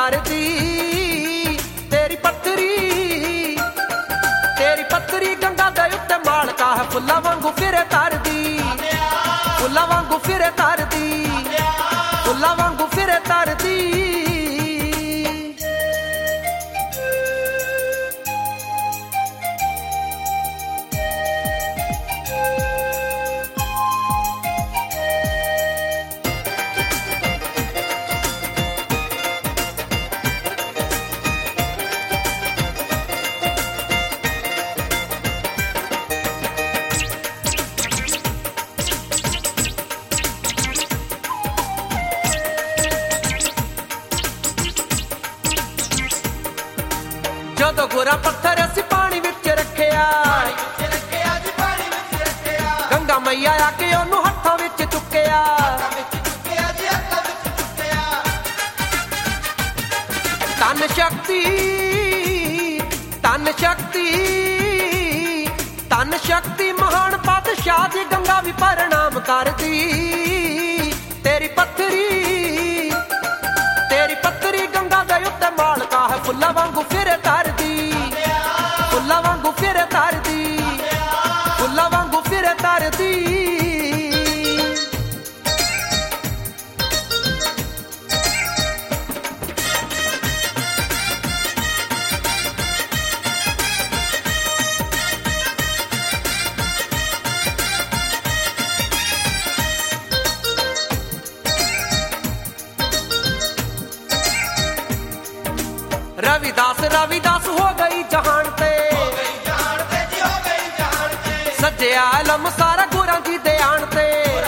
ਕਰਦੀ ਤੇਰੀ ਪੱਥਰੀ ਗੰਗਾ ਦੇ ਉੱਤੇ ਮਾਲਕਾ ਹੈ ਫੁੱਲਾਂ ਵਾਂਗੂ ਫਿਰੇ ਤਰਦੀ ਫੁੱਲਾਂ ਵਾਂਗੂ ਫਿਰੇ ਤਰਦੀ ਫੁੱਲਾਂ ਵਾਂਗੂ ਫਿਰੇ ਤਰਦੀ ਜਦੋਂ ਗੋਰਾ ਪੱਥਰ ਅਸੀਂ ਪਾਣੀ ਵਿੱਚ ਰੱਖਿਆ ਗੰਗਾ ਮਈਆ ਆ ਕੇ ਉਹਨੂੰ ਹੱਥਾਂ ਵਿੱਚ ਚੁੱਕਿਆ ਤਨ ਸ਼ਕਤੀ ਮਹਾਨ ਪਾਤਸ਼ਾਹ ਦੀ ਗੰਗਾ ਵੀ ਪ੍ਰਣਾਮ ਕਰਦੀ ਤੇਰੀ ਪੱਥਰੀ ਗੰਗਾ ਦੇ ਉੱਤੇ ਮਾਲਕਾ ਹੈ ਫੁੱਲਾਂ ਵਾਂਗੂ ਫਿਰੇ ਤਰਦੀ ਫੁੱਲਾਂ ਵਾਂਗੂ ਫਿਰੇ ਤਰਦੀ ਫੁੱਲਾਂ ਵਾਂਗੂ ਫਿਰੇ ਤਰਦੀ रविदास हो गई जहान पे सज्जिया आलम सारा गुरां जी दे आण ते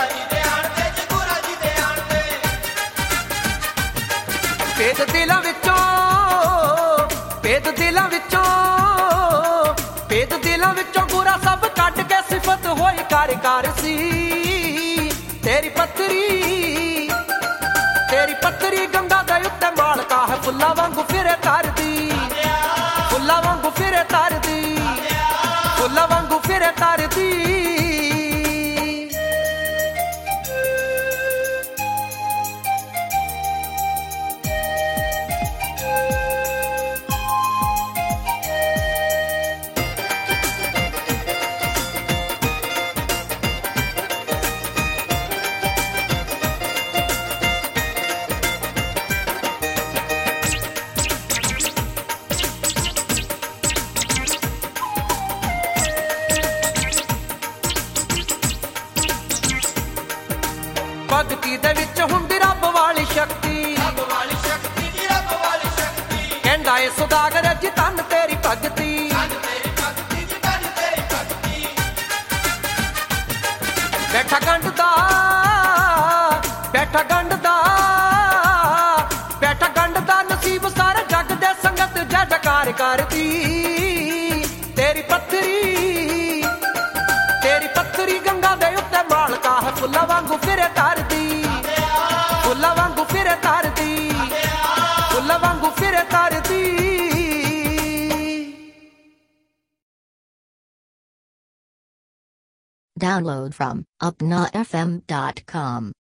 भेद दिलां विचों गुरा सब कट के सिफत होई कार सी तेरी पत्थरी गंगा दे उत्ते मालका है फुल्ला वांगू फिरे तरदी फुल्ला वांगू फिरे तरदी फुल्ला वांगू फिरे तरदी ਭਗਤੀ ਦੇ ਵਿੱਚ ਹੁੰਦੀ ਰੱਬ ਵਾਲੀ ਸ਼ਕਤੀ ਕਹਿੰਦਾ ਏ ਸੁਦਾਗਰ ਜੀ ਤਨ ਤੇਰੀ ਭਗਤੀ ਬੈਠਾ ਗੰਢਦਾ ਨਸੀਬ ਸਾਰੇ ਜੱਗ ਦੇ ਸੰਗਤ ਜੈ ਜੈਕਾਰ ਕਰਦੀ ਤੇਰੀ ਪੱਥਰੀ ਗੰਗਾ ਦੇ ਉੱਤੇ ਮਾਲਕਾ ਹੈ ਫੁੱਲਾਂ ਵਾਂਗੂ ਫਿਰੇ ਤਰਦੀ ਫੁੱਲਾਂ ਵਾਂਗੂ ਫਿਰੇ ਤਰਦੀ ਫੁੱਲਾਂ ਵਾਂਗੂ ਫਿਰੇ ਤਰਦੀ Download from upnafm.com